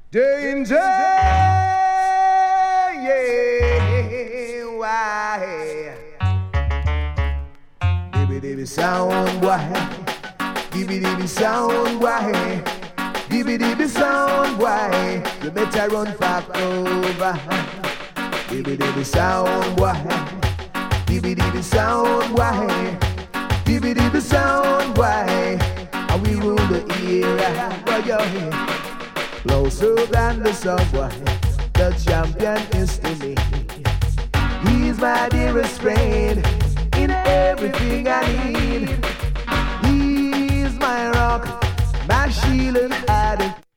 Danger, yeah, why? Dibby dibby sound, why? Dibby dibby sound, why? Dibby dibby sound, why? You better run for cover. Dibby dibby sound, why? Dibby dibby sound, why? Dibby dibby sound, why? And we rule the era, but you're here. Closer than the sun, why? The champion is to me. He's my dearest friend in everything I need. He's my rock, my shield and hiding.